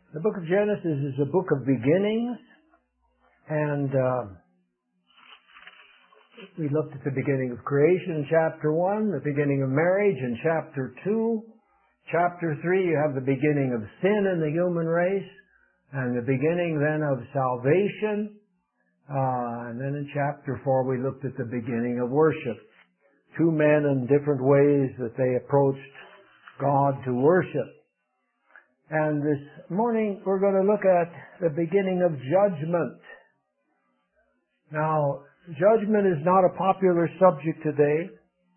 The book of Genesis is a book of beginnings, and we looked at the beginning of creation in chapter 1, the beginning of marriage in chapter 2. Chapter 3, you have the beginning of sin in the human race, and the beginning then of salvation. And then in chapter 4, we looked at the beginning of worship. Two men in different ways that they approached God to worship. And this morning, we're going to look at the beginning of judgment. Now, judgment is not a popular subject today.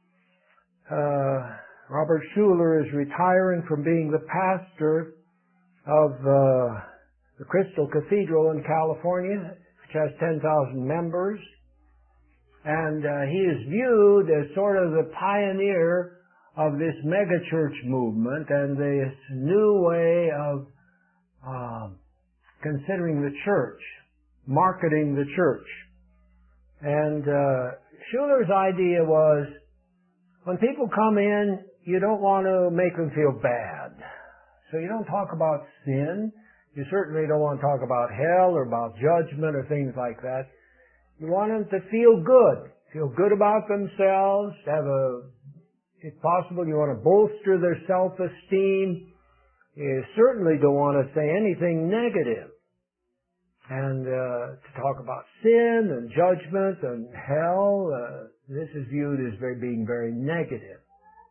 Robert Schuller is retiring from being the pastor of the Crystal Cathedral in California, which has 10,000 members. And he is viewed as sort of the pioneer of this megachurch movement and this new way of considering the church, marketing the church. And Schuller's idea was, when people come in, you don't want to make them feel bad. So you don't talk about sin. You certainly don't want to talk about hell or about judgment or things like that. You want them to feel good about themselves, if possible, you want to bolster their self-esteem. You certainly don't want to say anything negative. And to talk about sin and judgment and hell, this is viewed as being very negative.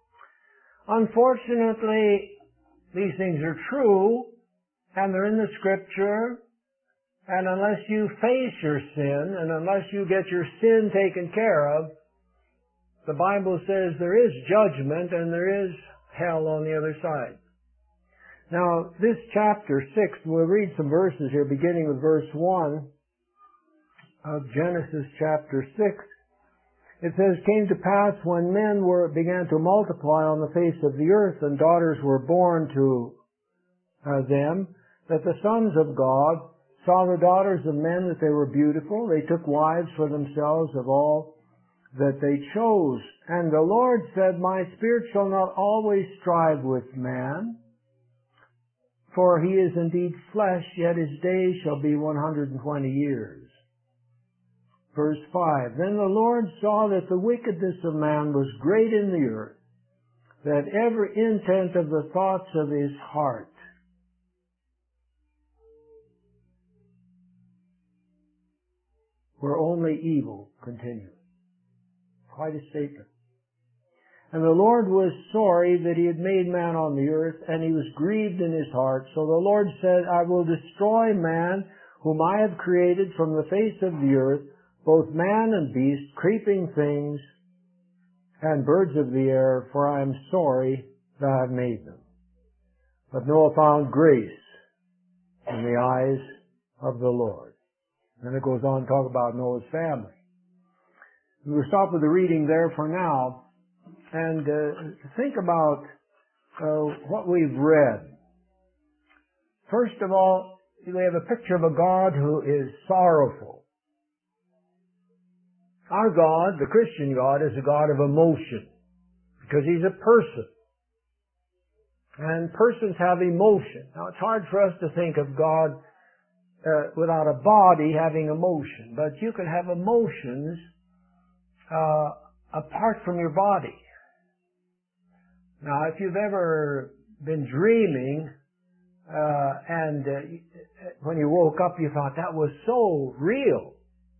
Unfortunately, these things are true, and they're in the Scripture, and unless you face your sin, and unless you get your sin taken care of, the Bible says there is judgment and there is hell on the other side. Now, this chapter 6, we'll read some verses here, beginning with verse 1 of Genesis chapter 6. It says, "Came to pass when men began to multiply on the face of the earth, and daughters were born to them, that the sons of God saw the daughters of men that they were beautiful. They took wives for themselves of all that they chose. And the Lord said, My spirit shall not always strive with man, for he is indeed flesh, yet his days shall be 120 years. Verse 5, Then the Lord saw that the wickedness of man was great in the earth, that every intent of the thoughts of his heart were only evil continually. Quite a statement. And the Lord was sorry that he had made man on the earth, and he was grieved in his heart. So the Lord said, I will destroy man, whom I have created from the face of the earth, both man and beast, creeping things, and birds of the air, for I am sorry that I have made them. But Noah found grace in the eyes of the Lord. Then it goes on to talk about Noah's family. We'll stop with the reading there for now and think about what we've read. First of all, we have a picture of a God who is sorrowful. Our God, the Christian God, is a God of emotion because He's a person. And persons have emotion. Now, it's hard for us to think of God without a body having emotion, but you can have emotions apart from your body. Now, if you've ever been dreaming and when you woke up you thought that was so real,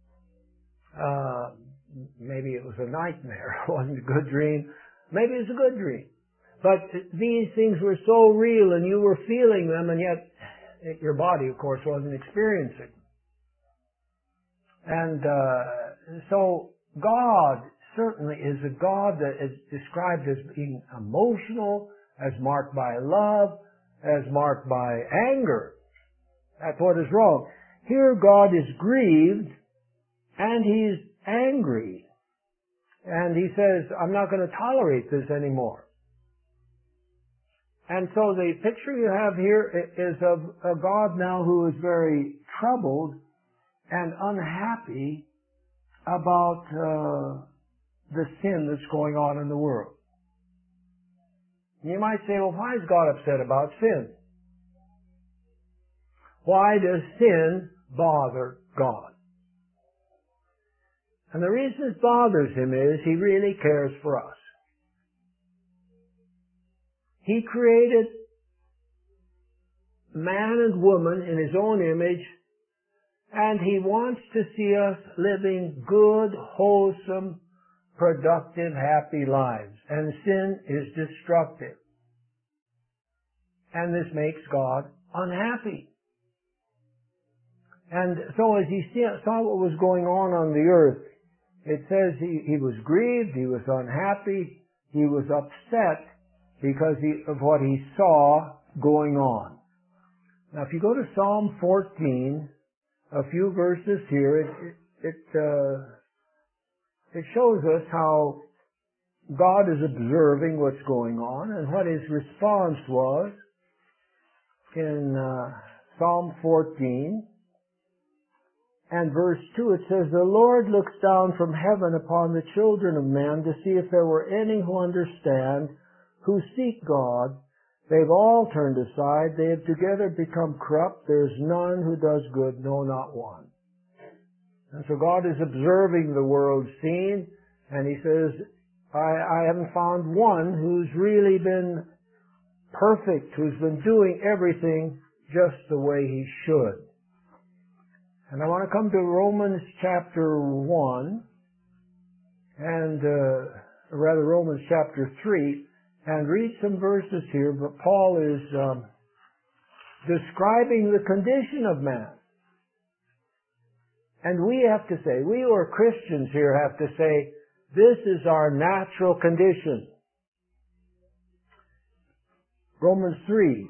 maybe it was a nightmare, it wasn't a good dream, maybe it was a good dream. But these things were so real and you were feeling them, and yet your body, of course, wasn't experiencing. And so God certainly is a God that is described as being emotional, as marked by love, as marked by anger. That's what is wrong. Here God is grieved and He's angry. And He says, I'm not going to tolerate this anymore. And so the picture you have here is of a God now who is very troubled and unhappy about the sin that's going on in the world. You might say, well, why is God upset about sin? Why does sin bother God? And the reason it bothers Him is He really cares for us. He created man and woman in His own image, and He wants to see us living good, wholesome, productive, happy lives. And sin is destructive. And this makes God unhappy. And so as He saw what was going on the earth, it says he was grieved, he was unhappy, he was upset because of what he saw going on. Now if you go to Psalm 14, a few verses here, it shows us how God is observing what's going on and what His response was in Psalm 14. And verse 2, it says, "The Lord looks down from heaven upon the children of men to see if there were any who understand, who seek God. They've all turned aside. They have together become corrupt. There is none who does good, no, not one." And so God is observing the world scene, and He says, I haven't found one who's really been perfect, who's been doing everything just the way he should. And I want to come to Romans chapter 1, and rather Romans chapter 3, and read some verses here. But Paul is describing the condition of man. And we have to say, we who are Christians here have to say, this is our natural condition. Romans 3.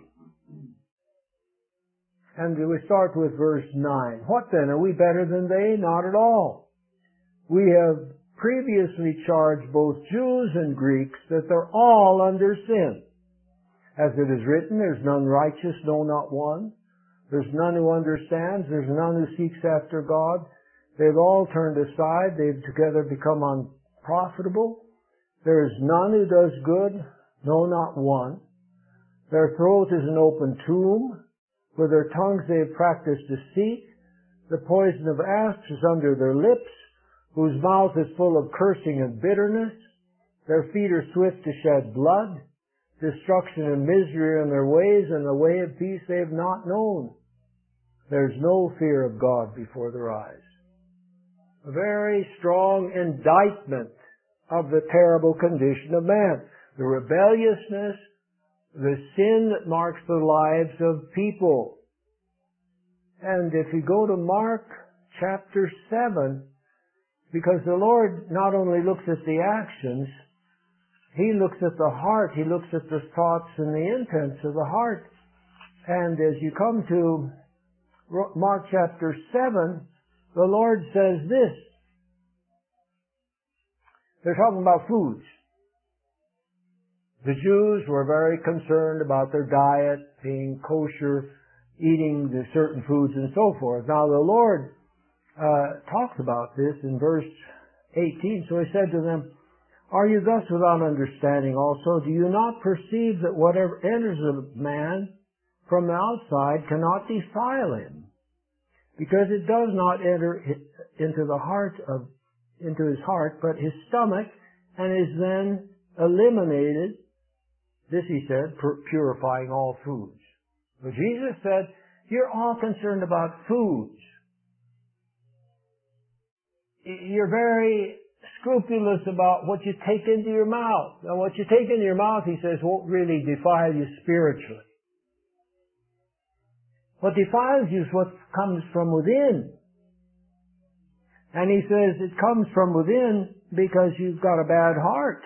And we start with verse 9. "What then? Are we better than they? Not at all. We have previously charged both Jews and Greeks that they're all under sin. As it is written, there's none righteous, no, not one. There's none who understands. There's none who seeks after God. They've all turned aside. They've together become unprofitable. There is none who does good, no, not one. Their throat is an open tomb. With their tongues they have practiced deceit. The poison of asps is under their lips, whose mouth is full of cursing and bitterness. Their feet are swift to shed blood. Destruction and misery are in their ways, and the way of peace they have not known. There's no fear of God before their eyes." A very strong indictment of the terrible condition of man. The rebelliousness, the sin that marks the lives of people. And if you go to Mark chapter 7, because the Lord not only looks at the actions, He looks at the heart. He looks at the thoughts and the intents of the heart. And as you come to Mark chapter 7, the Lord says this. They're talking about foods. The Jews were very concerned about their diet, being kosher, eating the certain foods and so forth. Now the Lord talks about this in verse 18. "So He said to them, Are you thus without understanding also? Do you not perceive that whatever enters a man from the outside cannot defile him? Because it does not enter into his heart, but his stomach, and is then eliminated." This He said, purifying all foods. But Jesus said, you're all concerned about foods. You're very scrupulous about what you take into your mouth. And what you take into your mouth, He says, won't really defile you spiritually. What defiles you is what comes from within. And He says it comes from within because you've got a bad heart.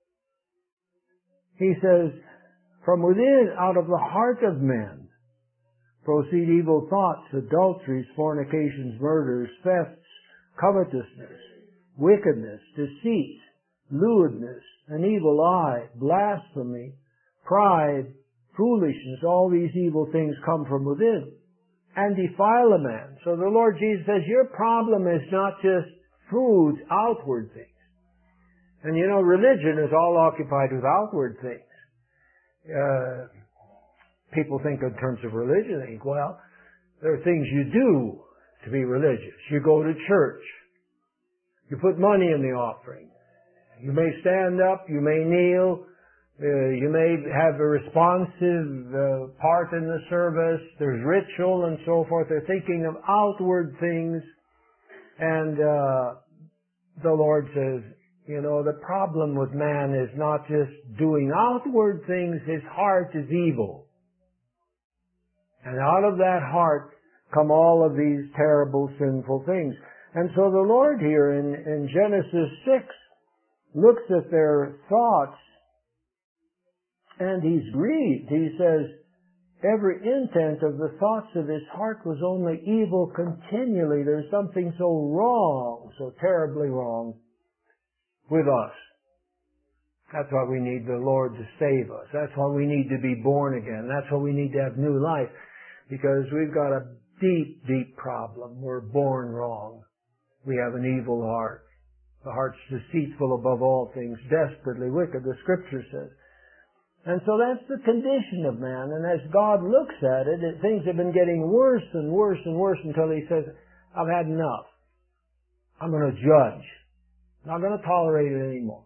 He says, from within, out of the heart of men, proceed evil thoughts, adulteries, fornications, murders, thefts, covetousness, wickedness, deceit, lewdness, an evil eye, blasphemy, pride, foolishness. All these evil things come from within and defile a man. So the Lord Jesus says, your problem is not just foods, outward things. And you know, religion is all occupied with outward things. People think in terms of religion. They think, well, There are things you do to be religious. You go to church. You put money in the offering. You may stand up. You may kneel. You may have a responsive part in the service. There's ritual and so forth. They're thinking of outward things. And the Lord says, the problem with man is not just doing outward things. His heart is evil. And out of that heart come all of these terrible, sinful things. And so the Lord here in Genesis 6 looks at their thoughts and He's grieved. He says, every intent of the thoughts of his heart was only evil continually. There's something so wrong, so terribly wrong with us. That's why we need the Lord to save us. That's why we need to be born again. That's why we need to have new life. Because we've got a deep, deep problem. We're born wrong. We have an evil heart. The heart's deceitful above all things, desperately wicked, the Scripture says. And so that's the condition of man. And as God looks at it, things have been getting worse and worse and worse until He says, I've had enough. I'm going to judge. I'm not going to tolerate it anymore.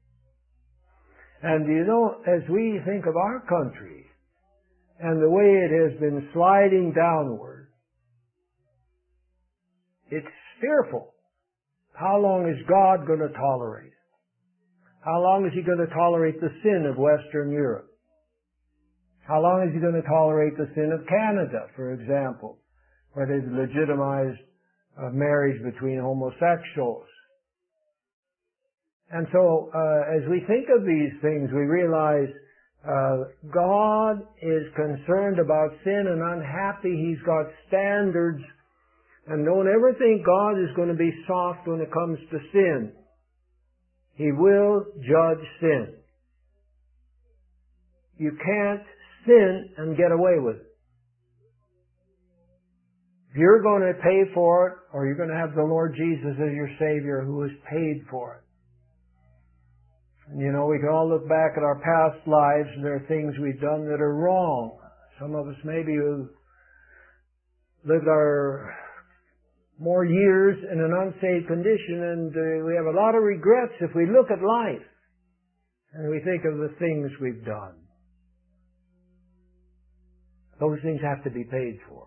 And as we think of our country and the way it has been sliding downward, it's fearful. How long is God going to tolerate it? How long is He going to tolerate the sin of Western Europe? How long is He going to tolerate the sin of Canada, for example, where they've legitimized marriage between homosexuals? And so, as we think of these things, we realize God is concerned about sin and unhappy. He's got standards. And don't ever think God is going to be soft when it comes to sin. He will judge sin. You can't sin and get away with it. If you're going to pay for it, or you're going to have the Lord Jesus as your Savior who has paid for it. And we can all look back at our past lives and there are things we've done that are wrong. Some of us maybe have lived our more years in an unsaved condition, and we have a lot of regrets if we look at life and we think of the things we've done. Those things have to be paid for.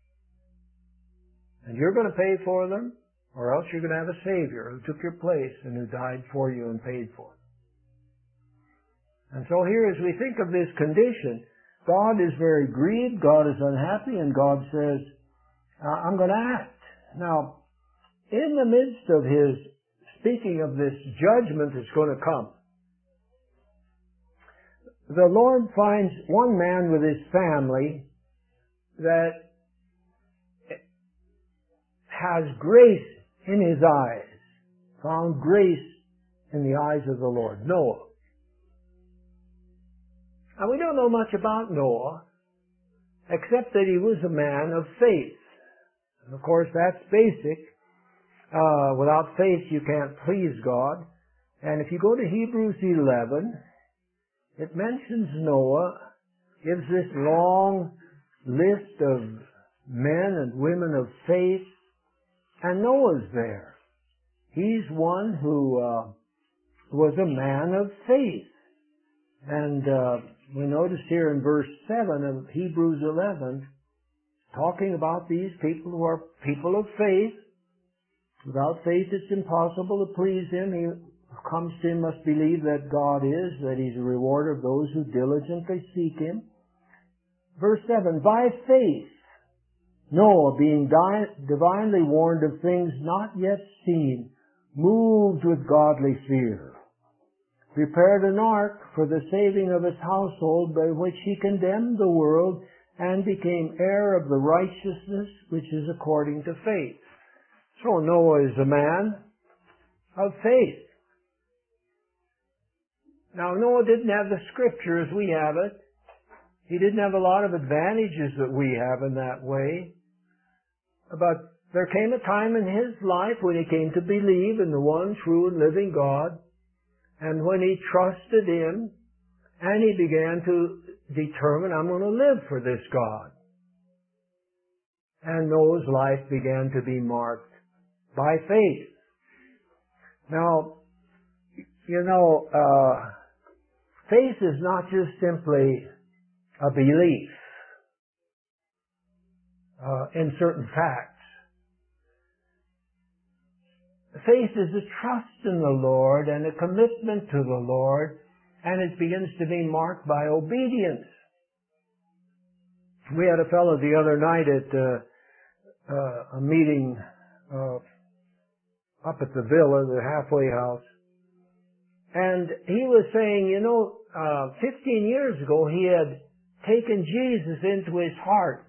And you're going to pay for them, or else you're going to have a Savior who took your place and who died for you and paid for it. And so here, as we think of this condition, God is very grieved, God is unhappy, and God says, I'm going to act. Now, in the midst of His speaking of this judgment that's going to come, the Lord finds one man with his family that has grace in his eyes, found grace in the eyes of the Lord, Noah. And we don't know much about Noah, except that he was a man of faith. And of course, that's basic. Without faith, you can't please God. And if you go to Hebrews 11, it mentions Noah, gives this long list of men and women of faith, and Noah's there. He's one who was a man of faith. And we notice here in verse 7 of Hebrews 11, talking about these people who are people of faith. Without faith it's impossible to please Him. He who comes to Him must believe that God is, that He's a rewarder of those who diligently seek Him. Verse 7, by faith Noah, being divinely warned of things not yet seen, moved with godly fear, prepared an ark for the saving of his household, by which he condemned the world and became heir of the righteousness which is according to faith. So Noah is a man of faith. Now Noah didn't have the Scripture as we have it. He didn't have a lot of advantages that we have in that way. But there came a time in his life when he came to believe in the one true and living God, and when he trusted Him, and he began to determine, I'm going to live for this God. And Noah's life began to be marked by faith. Now, faith is not just simply a belief in certain facts. Faith is a trust in the Lord and a commitment to the Lord, and it begins to be marked by obedience. We had a fellow the other night at a meeting up at the villa, the halfway house, and he was saying, 15 years ago he had taken Jesus into his heart.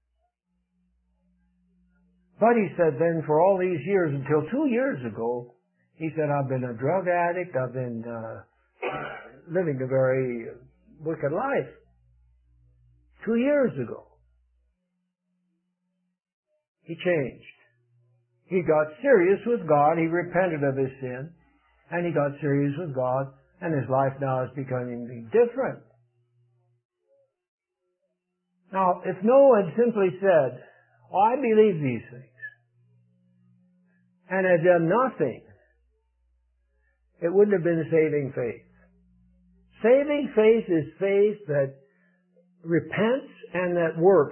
But he said then for all these years, until 2 years ago, he said, I've been a drug addict, I've been living a very wicked life. 2 years ago, he changed. He got serious with God, he repented of his sin, and he got serious with God, and his life now is becoming different. Now, if Noah had simply said, I believe these things, and had done nothing, it wouldn't have been saving faith. Saving faith is faith that repents and that works.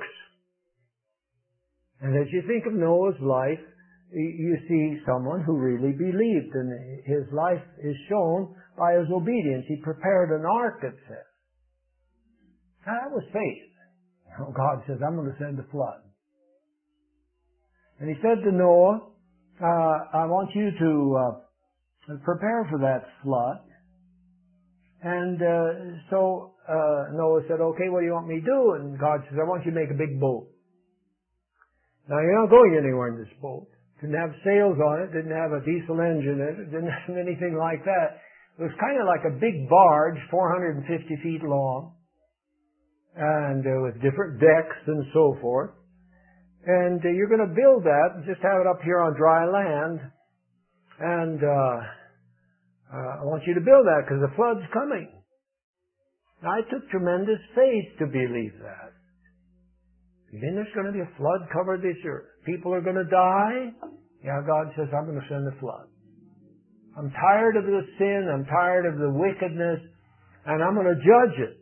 And as you think of Noah's life, you see someone who really believed, and his life is shown by his obedience. He prepared an ark, it says. That was faith. God says, I'm going to send a flood. And he said to Noah, I want you to prepare for that flood. And so Noah said, okay, what do you want me to do? And God says, I want you to make a big boat. Now, you're not going anywhere in this boat. Didn't have sails on it, didn't have a diesel engine in it, didn't have anything like that. It was kind of like a big barge, 450 feet long, and with different decks and so forth. And you're going to build that and just have it up here on dry land. And I want you to build that because the flood's coming. Now, I took tremendous faith to believe that. You think there's going to be a flood cover this year? People are going to die? Yeah, God says, I'm going to send a flood. I'm tired of the sin. I'm tired of the wickedness. And I'm going to judge it.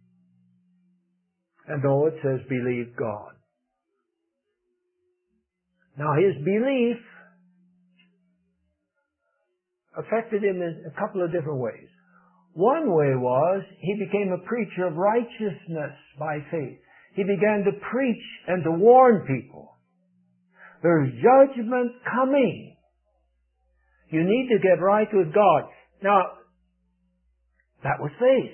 And though it says, believe God. Now, his belief affected him in a couple of different ways. One way was he became a preacher of righteousness by faith. He began to preach and to warn people. There's judgment coming. You need to get right with God. Now, that was faith.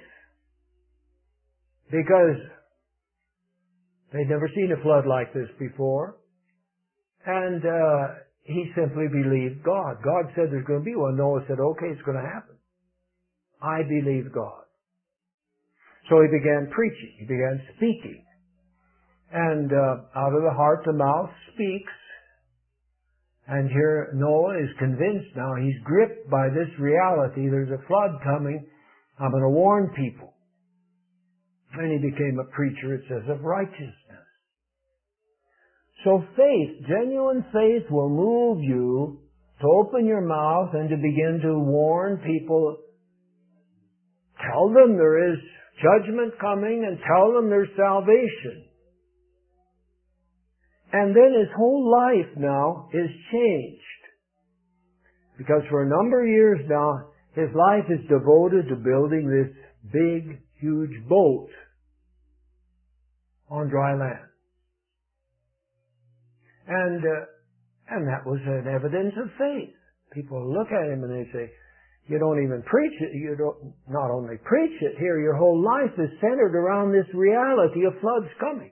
Because they'd never seen a flood like this before. And he simply believed God. God said there's going to be one. Noah said, okay, it's going to happen. I believe God. So he began preaching. He began speaking. And out of the heart the mouth speaks. And here Noah is convinced now. He's gripped by this reality. There's a flood coming. I'm going to warn people. And he became a preacher, it says, of righteousness. So faith, genuine faith, will move you to open your mouth and to begin to warn people. Tell them there is judgment coming and tell them there's salvation. And then his whole life now is changed. Because for a number of years now, his life is devoted to building this big, huge boat on dry land. And that was an evidence of faith. People look at him and they say, you don't even preach it. You don't not only preach it here, your whole life is centered around this reality of floods coming.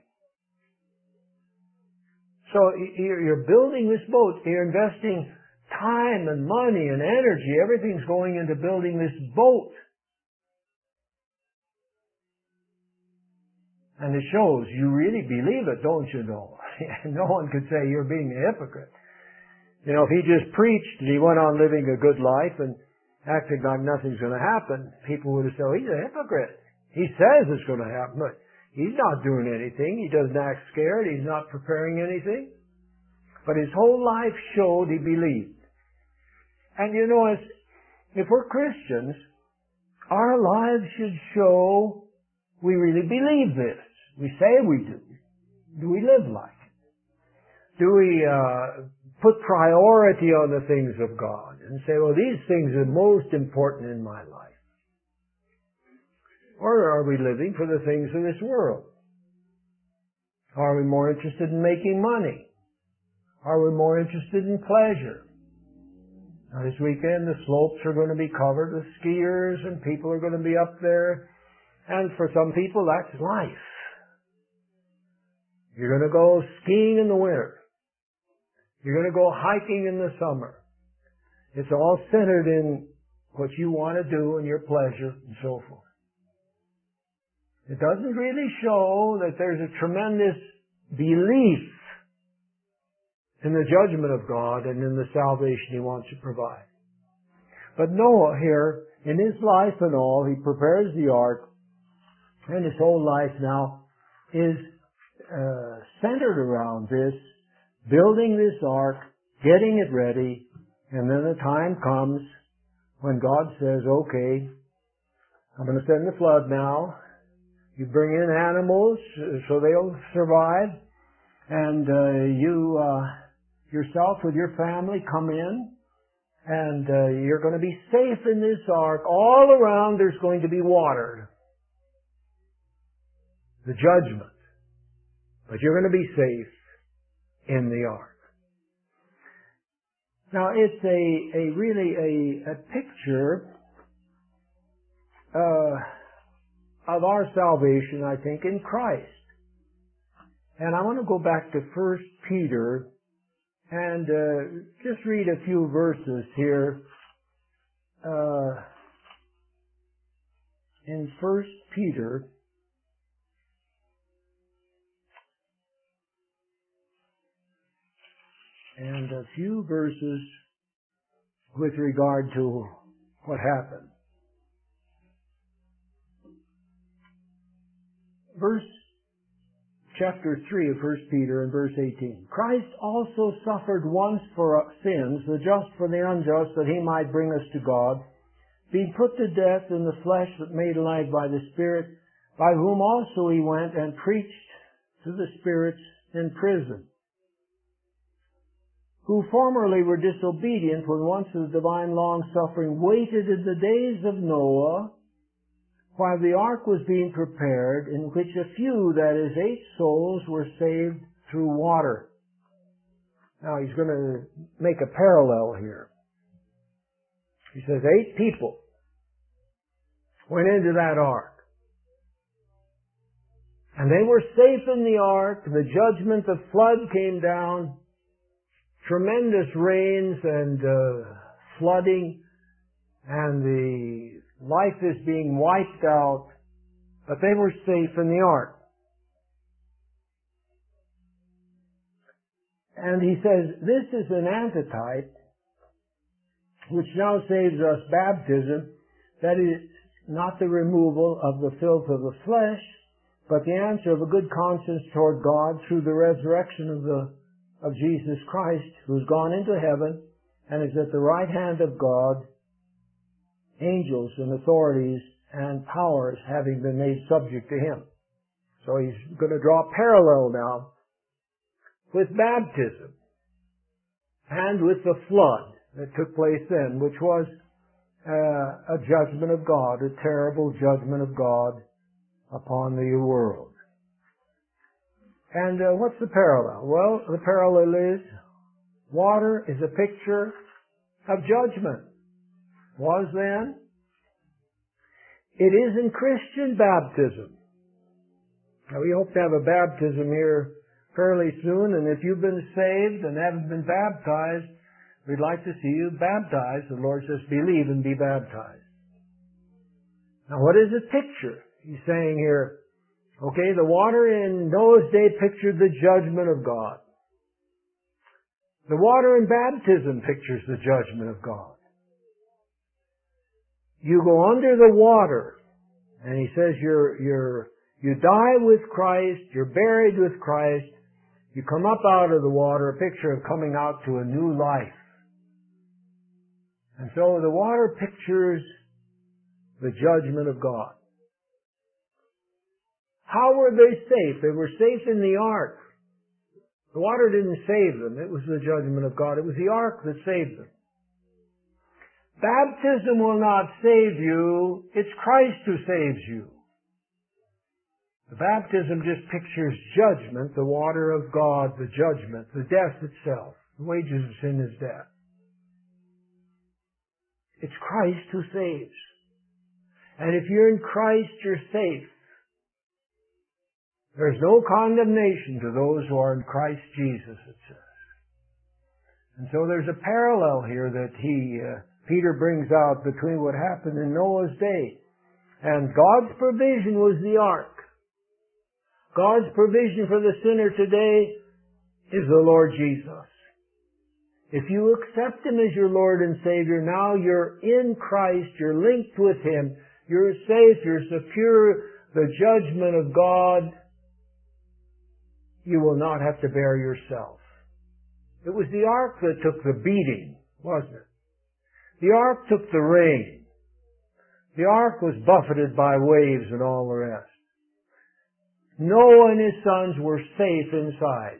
So you're building this boat. You're investing time and money and energy. Everything's going into building this boat. And it shows you really believe it, don't you, Noah? No one could say you're being a hypocrite. You know, if he just preached and he went on living a good life and acting like nothing's going to happen, people would have said, oh, he's a hypocrite. He says it's going to happen, but He's not doing anything. He doesn't act scared. He's not preparing anything. But his whole life showed he believed. And you know, if we're Christians, our lives should show we really believe this. We say we do. Do we live like it? Do we put priority on the things of God and say, well, these things are most important in my life? Or are we living for the things of this world? Are we more interested in making money? Are we more interested in pleasure? Now, this weekend, the slopes are going to be covered with skiers and people are going to be up there. And for some people, that's life. You're going to go skiing in the winter. You're going to go hiking in the summer. It's all centered in what you want to do and your pleasure and so forth. It doesn't really show that there's a tremendous belief in the judgment of God and in the salvation He wants to provide. But Noah here, in his life and all, he prepares the ark, and his whole life now is centered around this, building this ark, getting it ready, and then the time comes when God says, okay, I'm going to send the flood now. You bring in animals so they'll survive, and you yourself with your family come in, and you're going to be safe in this ark. All around there's going to be water. The judgment. But you're going to be safe in the ark. Now it's really a picture of our salvation, I think, in Christ. And I want to go back to 1 Peter and just read a few verses here. In 1 Peter, and a few verses with regard to what happened. Chapter 3 of 1 Peter and verse 18. Christ also suffered once for sins, the just for the unjust, that He might bring us to God, being put to death in the flesh, but made alive by the Spirit, by whom also He went and preached to the spirits in prison, who formerly were disobedient when once the divine long-suffering waited in the days of Noah, while the ark was being prepared, in which a few, that is 8 souls, were saved through water. Now he's going to make a parallel here. He says 8 people went into that ark. And they were safe in the ark. The judgment, the flood came down. Tremendous rains and flooding. And the life is being wiped out, but they were safe in the ark. And he says, this is an antitype which now saves us baptism, that is not the removal of the filth of the flesh, but the answer of a good conscience toward God through the resurrection of Jesus Christ, who's gone into heaven and is at the right hand of God, angels and authorities and powers having been made subject to Him. So he's going to draw a parallel now with baptism and with the flood that took place then, which was a judgment of God, a terrible judgment of God upon the world. And what's the parallel? Well, the parallel is water is a picture of judgment. Was then. It is in Christian baptism. Now we hope to have a baptism here fairly soon, and if you've been saved and haven't been baptized, we'd like to see you baptized. The Lord says, believe and be baptized. Now what is it picture? He's saying here, okay, the water in Noah's day pictured the judgment of God. The water in baptism pictures the judgment of God. You go under the water, and he says you're You die with Christ, you're buried with Christ, you come up out of the water, a picture of coming out to a new life. And so the water pictures the judgment of God. How were they safe? They were safe in the ark. The water didn't save them. It was the judgment of God. It was the ark that saved them. Baptism will not save you. It's Christ who saves you. The baptism just pictures judgment, the water of God, the judgment, the death itself. The wages of sin is death. It's Christ who saves. And if you're in Christ, you're safe. There's no condemnation to those who are in Christ Jesus, it says. And so there's a parallel here that Peter brings out between what happened in Noah's day. And God's provision was the ark. God's provision for the sinner today is the Lord Jesus. If you accept Him as your Lord and Savior, now you're in Christ, you're linked with Him, you're safe, you're secure, the judgment of God, you will not have to bear yourself. It was the ark that took the beating, wasn't it? The ark took the rain. The ark was buffeted by waves and all the rest. Noah and his sons were safe inside.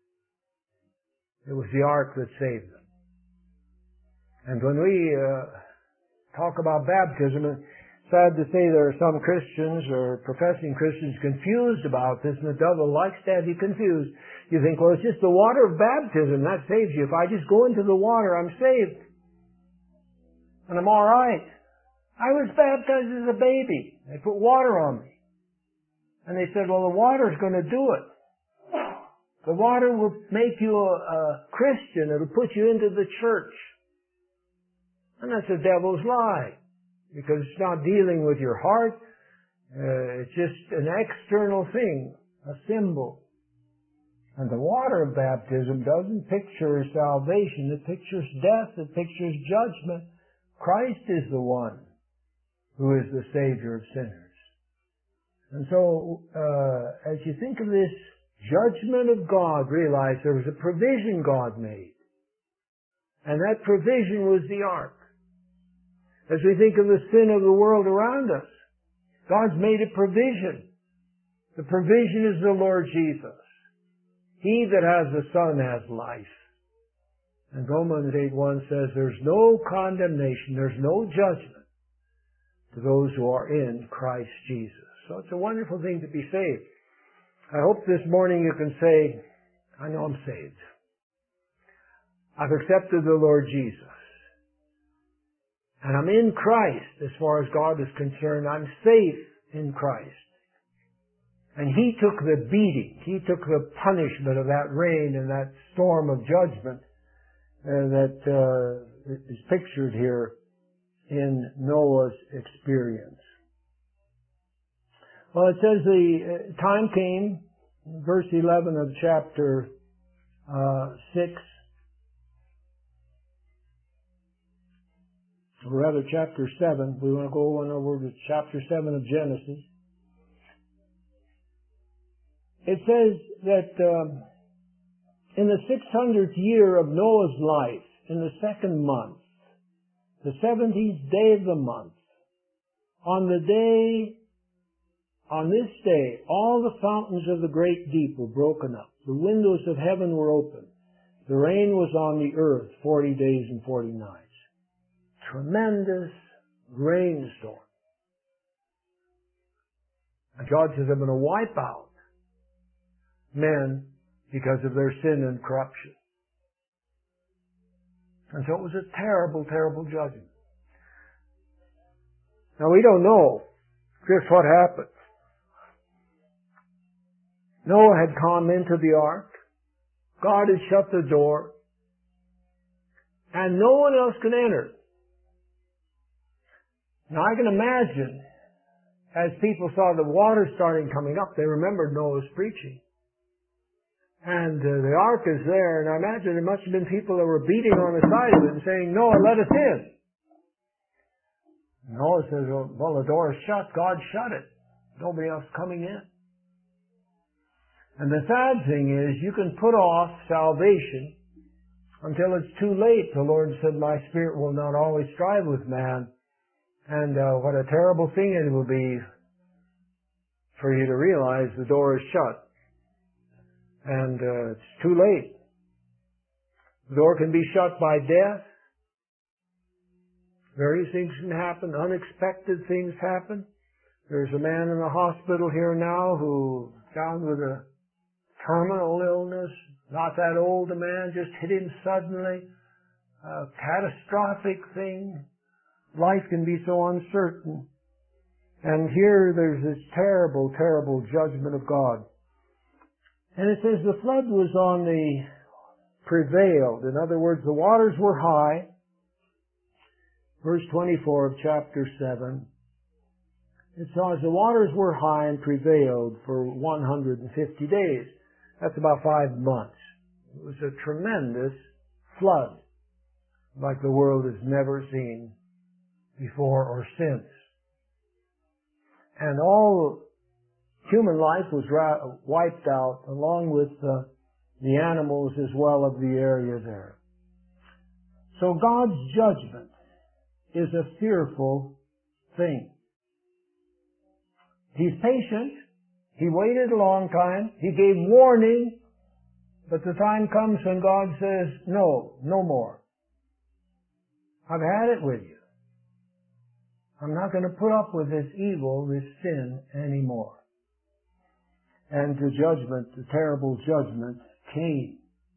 It was the ark that saved them. And when we talk about baptism, it's sad to say there are some Christians or professing Christians confused about this, and the devil likes to have you confused. You think, well, it's just the water of baptism that saves you. If I just go into the water, I'm saved. And I'm all right. I was baptized as a baby. They put water on me. And they said, well, the water's going to do it. The water will make you a Christian. It'll put you into the church. And that's the devil's lie. Because it's not dealing with your heart. It's just an external thing, a symbol. And the water of baptism doesn't picture salvation. It pictures death. It pictures judgment. Christ is the one who is the Savior of sinners. And so, as you think of this judgment of God, realize there was a provision God made. And that provision was the ark. As we think of the sin of the world around us, God's made a provision. The provision is the Lord Jesus. He that has the Son has life. And Romans 8:1 says there's no condemnation, there's no judgment to those who are in Christ Jesus. So it's a wonderful thing to be saved. I hope this morning you can say, I know I'm saved. I've accepted the Lord Jesus. And I'm in Christ as far as God is concerned. I'm safe in Christ. And He took the beating. He took the punishment of that rain and that storm of judgment that is pictured here in Noah's experience. Well, it says the time came, verse 11 of chapter 6, or rather chapter 7. We want to go on over to chapter 7 of Genesis. It says that in the 600th year of Noah's life, in the second month, the 17th day of the month, on this day, all the fountains of the great deep were broken up. The windows of heaven were opened. The rain was on the earth 40 days and 40 nights. Tremendous rainstorm. And God says, I'm going to wipe out men because of their sin and corruption. And so it was a terrible, terrible judgment. Now we don't know just what happened. Noah had come into the ark. God had shut the door. And no one else could enter. Now I can imagine, as people saw the water starting coming up, they remembered Noah's preaching. And the ark is there, and I imagine there must have been people that were beating on the side of it and saying, Noah, let us in. Noah says, well, the door is shut. God shut it. Nobody else coming in. And the sad thing is, you can put off salvation until it's too late. The Lord said, my Spirit will not always strive with man. And what a terrible thing it will be for you to realize the door is shut. And it's too late. The door can be shut by death. Various things can happen. Unexpected things happen. There's a man in the hospital here now who down with a terminal illness. Not that old a man, just hit him suddenly. A catastrophic thing. Life can be so uncertain. And here there's this terrible, terrible judgment of God. And it says the flood was on the prevailed. In other words, the waters were high. Verse 24 of chapter 7. It says the waters were high and prevailed for 150 days. That's about 5 months. It was a tremendous flood, like the world has never seen before or since. And all human life was wiped out, along with the animals as well of the area there. So God's judgment is a fearful thing. He's patient. He waited a long time. He gave warning. But the time comes when God says, no more. I've had it with you. I'm not going to put up with this evil, this sin anymore. And the judgment, the terrible judgment, came.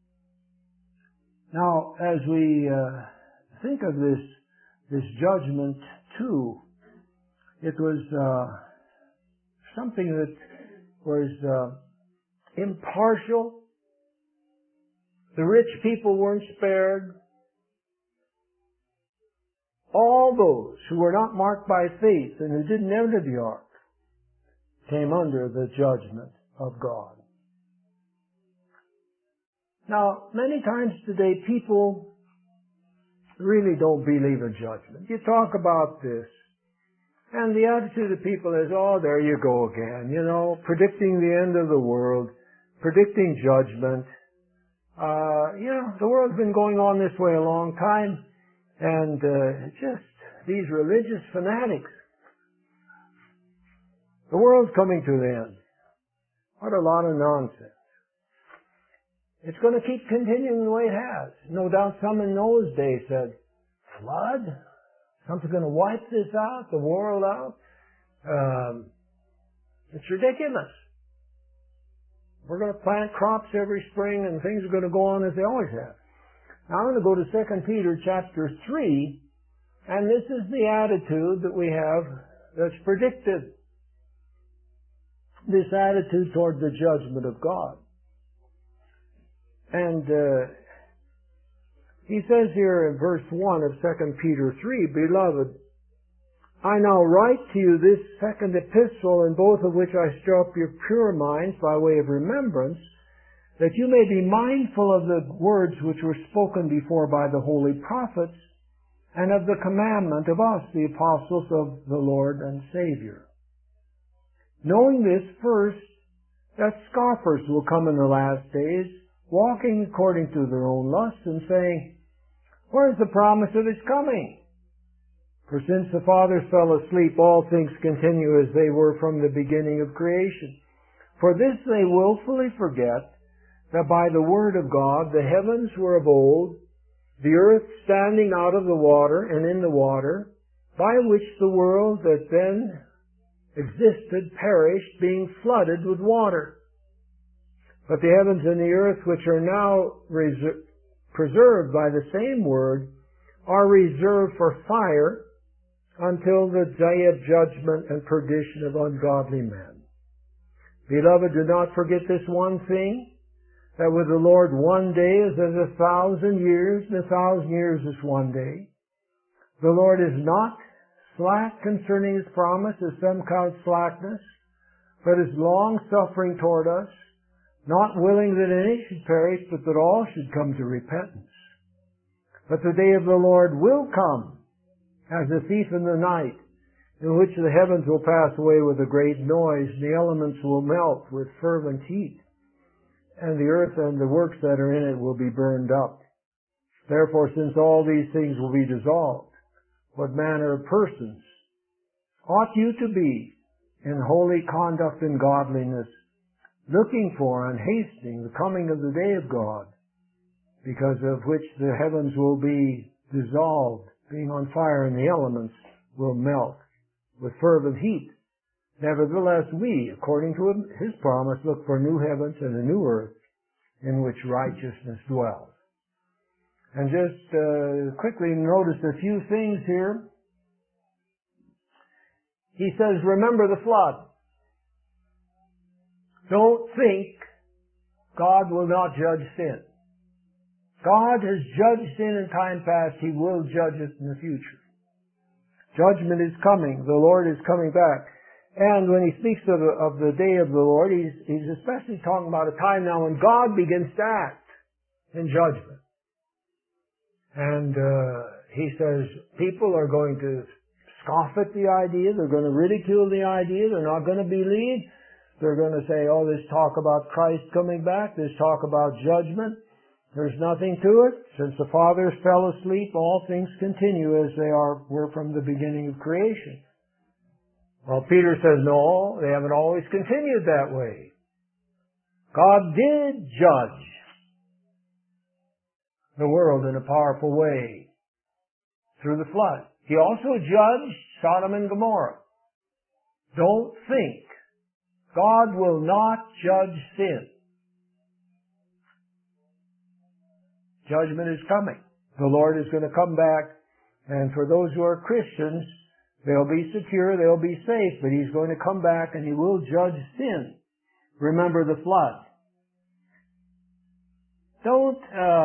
Now, as we think of this judgment too, it was something that was impartial. The rich people weren't spared. All those who were not marked by faith and who didn't enter the ark came under the judgment of God. Now, many times today people really don't believe in judgment. You talk about this, and the attitude of people is, oh, there you go again, predicting the end of the world, predicting judgment. The world's been going on this way a long time, and just these religious fanatics. The world's coming to the end. What a lot of nonsense. It's going to keep continuing the way it has. No doubt some in those days said, flood? Something's going to wipe this out, the world out? It's ridiculous. We're going to plant crops every spring and things are going to go on as they always have. Now I'm going to go to 2 Peter chapter 3, and this is the attitude that we have that's predicted. This attitude toward the judgment of God. And he says here in verse 1 of 2 Peter 3, Beloved, I now write to you this second epistle, in both of which I stir up your pure minds by way of remembrance, that you may be mindful of the words which were spoken before by the holy prophets, and of the commandment of us, the apostles of the Lord and Savior. Knowing this first, that scoffers will come in the last days, walking according to their own lusts, and saying, Where's the promise of His coming? For since the fathers fell asleep, all things continue as they were from the beginning of creation. For this they willfully forget, that by the word of God the heavens were of old, the earth standing out of the water and in the water, by which the world that then existed perished, being flooded with water. But the heavens and the earth, which are now preserved by the same word, are reserved for fire until the day of judgment and perdition of ungodly men. Beloved, do not forget this one thing, that with the Lord 1 day is as 1,000 years, and 1,000 years is 1 day. The Lord is not slack concerning His promise, as some count slackness, but is long-suffering toward us, not willing that any should perish, but that all should come to repentance. But the day of the Lord will come as a thief in the night, in which the heavens will pass away with a great noise, and the elements will melt with fervent heat, and the earth and the works that are in it will be burned up. Therefore, since all these things will be dissolved, what manner of persons ought you to be in holy conduct and godliness, looking for and hastening the coming of the day of God, because of which the heavens will be dissolved, being on fire, and the elements will melt with fervent heat. Nevertheless, we, according to His promise, look for new heavens and a new earth in which righteousness dwells. And just quickly notice a few things here. He says, remember the flood. Don't think God will not judge sin. God has judged sin in time past. He will judge it in the future. Judgment is coming. The Lord is coming back. And when he speaks of the day of the Lord, he's especially talking about a time now when God begins to act in judgment. And he says people are going to scoff at the idea. They're going to ridicule the idea. They're not going to believe. They're going to say, oh, this talk about Christ coming back, this talk about judgment, there's nothing to it. Since the fathers fell asleep, all things continue as they were from the beginning of creation. Well, Peter says, no, they haven't always continued that way. God did judge the world in a powerful way through the flood. He also judged Sodom and Gomorrah. Don't think God will not judge sin. Judgment is coming. The Lord is going to come back, and for those who are Christians, they'll be secure, they'll be safe, but He's going to come back and He will judge sin. Remember the flood. Don't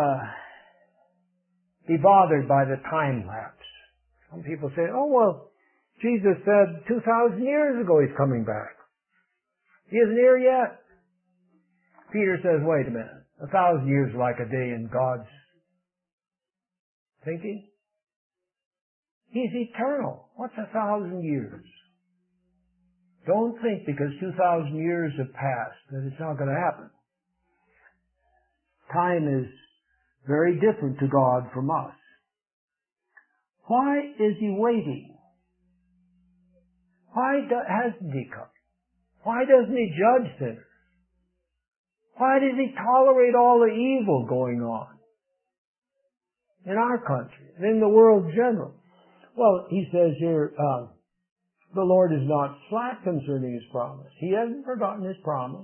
be bothered by the time lapse. Some people say, oh, well, Jesus said 2,000 years ago He's coming back. He isn't here yet. Peter says, wait a minute. 1,000 years is like a day in God's thinking. He's eternal. What's 1,000 years? Don't think because 2,000 years have passed that it's not going to happen. Time is very different to God from us. Why is He waiting? Why hasn't He come? Why doesn't He judge sinners? Why does He tolerate all the evil going on in our country and in the world in general? Well, he says here, the Lord is not slack concerning His promise. He hasn't forgotten His promise.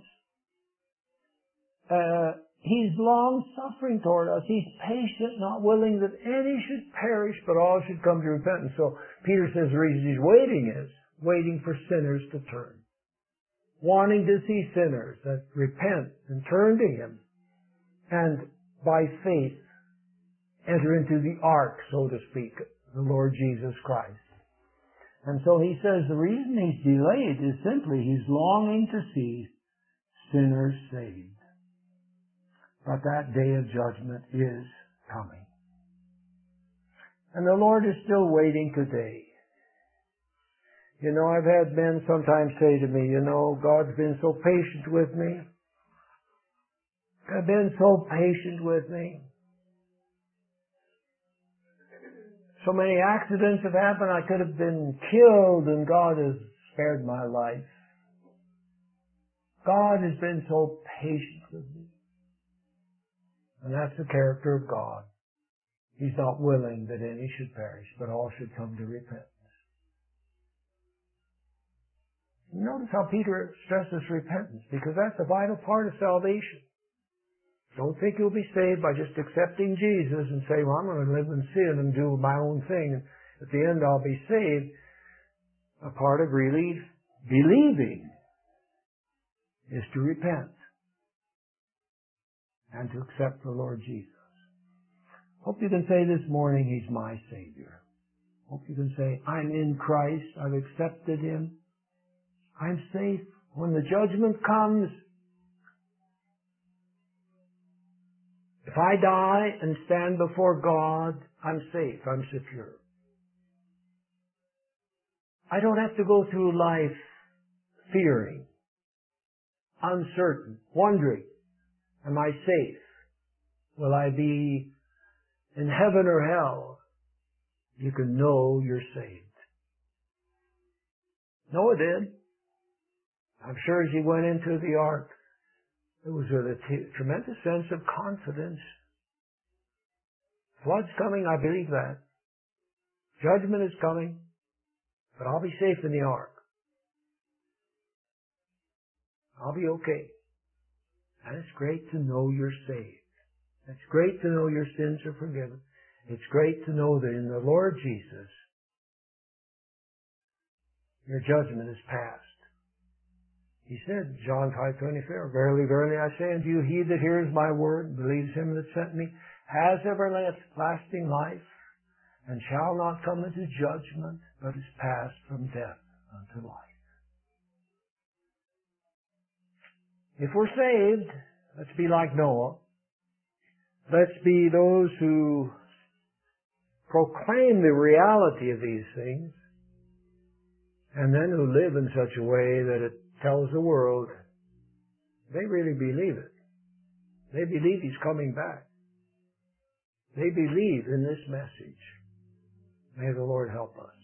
He's long-suffering toward us. He's patient, not willing that any should perish, but all should come to repentance. So Peter says the reason He's waiting is waiting for sinners to turn. Wanting to see sinners that repent and turn to Him and by faith enter into the ark, so to speak, the Lord Jesus Christ. And so he says the reason He's delayed is simply He's longing to see sinners saved. But that day of judgment is coming. And the Lord is still waiting today. You know, I've had men sometimes say to me, you know, God's been so patient with me. God's been so patient with me. So many accidents have happened, I could have been killed, and God has spared my life. God has been so patient with me. And that's the character of God. He's not willing that any should perish, but all should come to repentance. Notice how Peter stresses repentance, because that's a vital part of salvation. Don't think you'll be saved by just accepting Jesus and say, well, I'm going to live in sin and do my own thing, and at the end I'll be saved. A part of really believing is to repent and to accept the Lord Jesus. Hope you can say this morning, He's my Savior. Hope you can say, I'm in Christ, I've accepted Him. I'm safe. When the judgment comes, if I die and stand before God, I'm safe, I'm secure. I don't have to go through life fearing, uncertain, wondering, am I safe? Will I be in heaven or hell? You can know you're saved. Noah did. I'm sure as he went into the ark, it was with a tremendous sense of confidence. Flood's coming, I believe that. Judgment is coming, but I'll be safe in the ark. I'll be okay. And it's great to know you're saved. It's great to know your sins are forgiven. It's great to know that in the Lord Jesus, your judgment is past. He said, John 5:24, Verily, verily, I say unto you, he that hears my word and believes him that sent me has everlasting life, and shall not come into judgment, but is passed from death unto life. If we're saved, let's be like Noah. Let's be those who proclaim the reality of these things, and then who live in such a way that it tells the world they really believe it. They believe he's coming back. They believe in this message. May the Lord help us.